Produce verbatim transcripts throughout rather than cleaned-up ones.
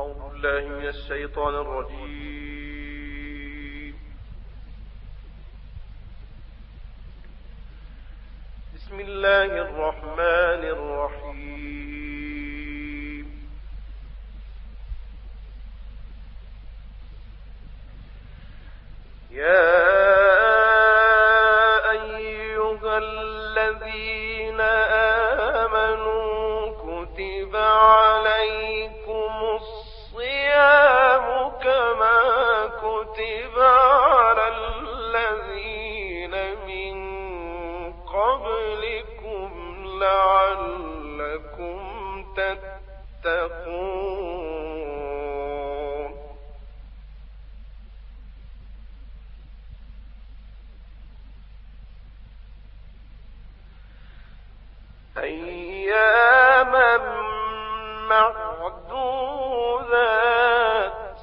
أعوذ بالله من الشيطان الرجيم. بسم الله الرحمن الرحيم. يا أيها الذين آمنوا كتب عليكم الصيام كما كتب على الذين من قبلكم لعلكم تتقون. أياما معدودات،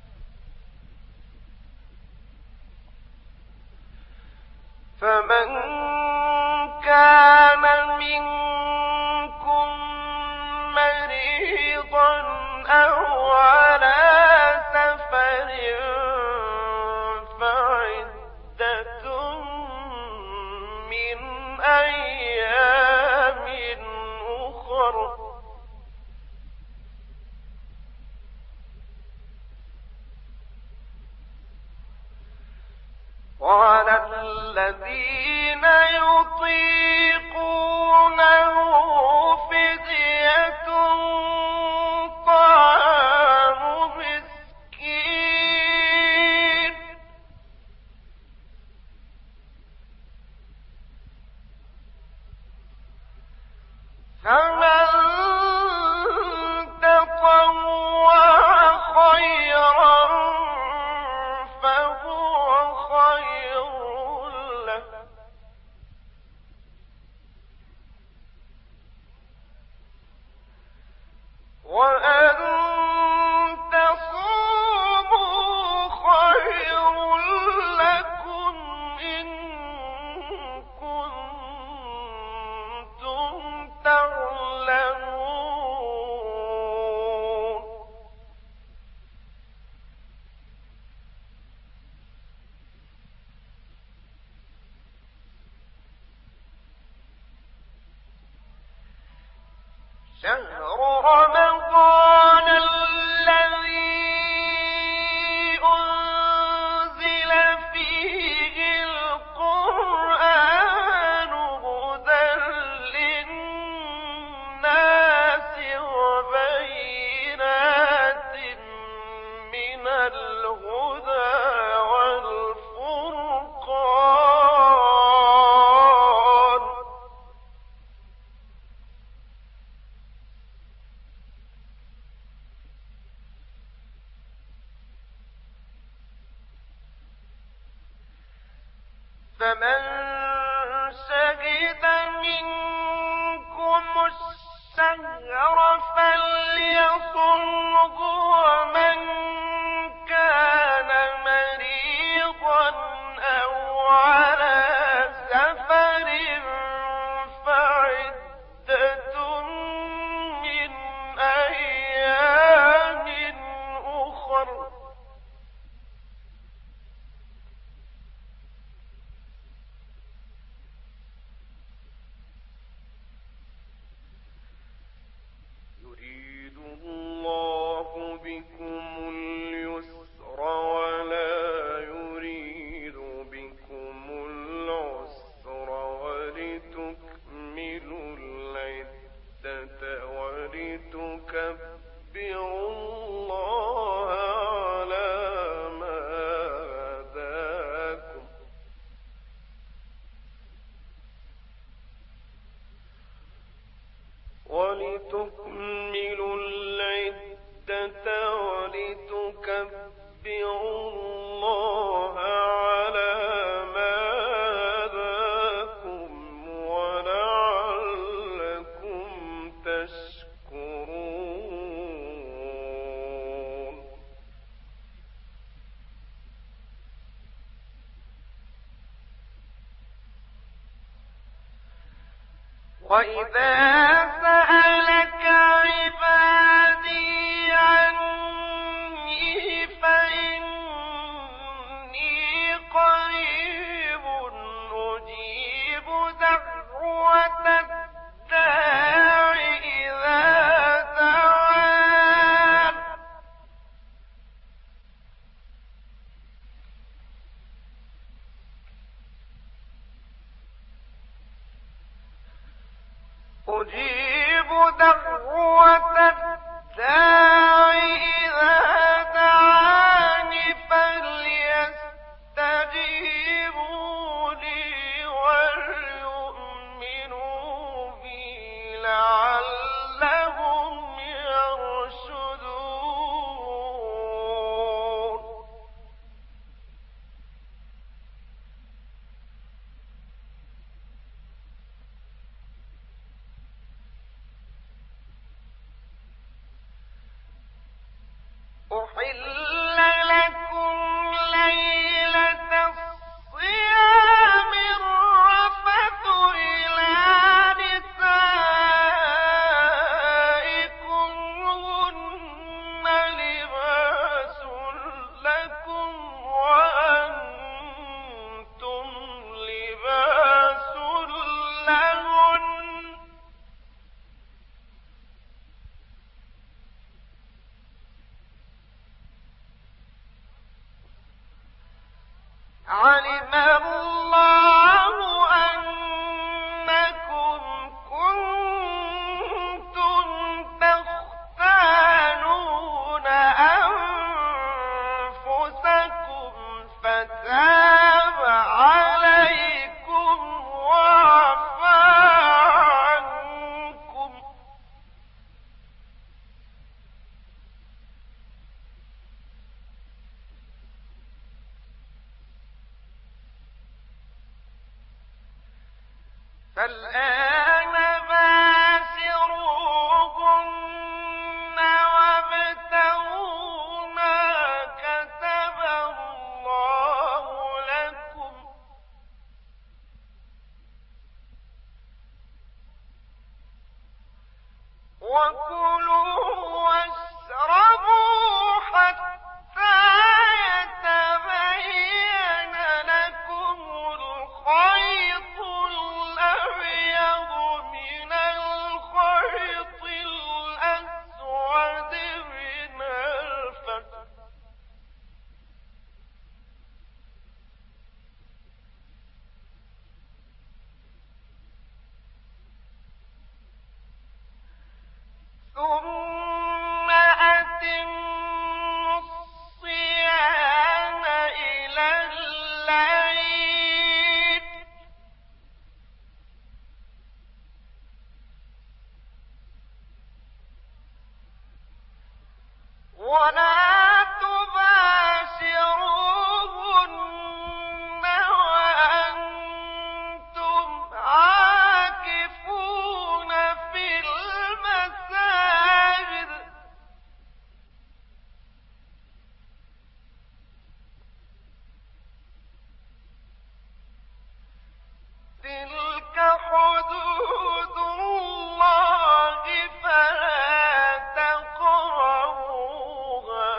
فمن كان منكم مريضا أو على سفر فعدة من أيام أخر. وعلى الذين يطيقونه فدية طعام مسكين، فمن تطوع خيرا فهو خير له، وأن تصوموا خير لكم إن كنتم تعلمون. شهر رمضان الذي أنزل فيه القرآن هدى للناس وبينات من الهدى والفرقان، فمن شهد منكم الشهر فليصمه، ومن كان مريضا أو على سفر فعدة من أيام أخر. يريد الله بكم اليسر ولا يريد بكم العسر، ولتكملوا العدة ولتكبروا الله على ما هداكم، ولتكملوا العدة ولتكبروا الله على ما هداكم ولعلكم تشكرون. وإذا سألك عبادي عني علم الله أنكم كنتم تختانون أنفسكم فتاب عليكم وعفى عنكم فالآن باشروهن وابتغوا ما كتب الله لكم وكلوا واشربوا حتى يتبين لكم الخيط الأبيض من الخيط الأسود من الفجر ثم أتموا الصيام إلى الليل ولا تباشروهن وأنتم عاكفون في المساجد تلك حدود الله فلا تقربوها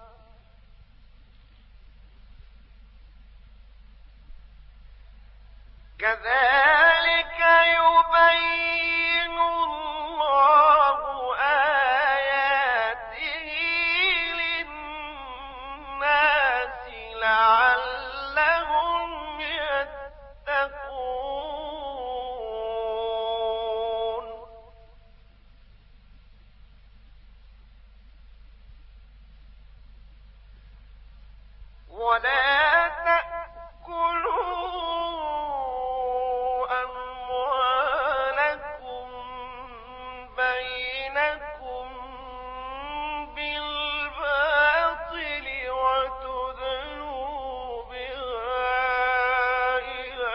كذلك يبين الله آياته للناس لعلهم يتقون ولا تأكلوا أموالكم بينكم بالباطل وتدلوا بها إلى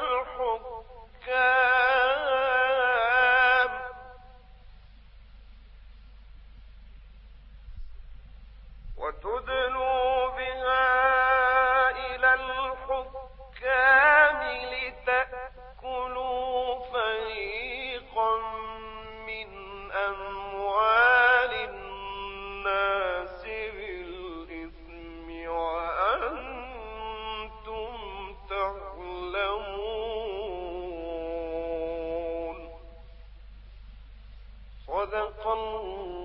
الحكام وتدلوا بها إلى الحكام لتأكلوا فريقا من أموال الناس بالإثم وأنتم تعلمون صدق الله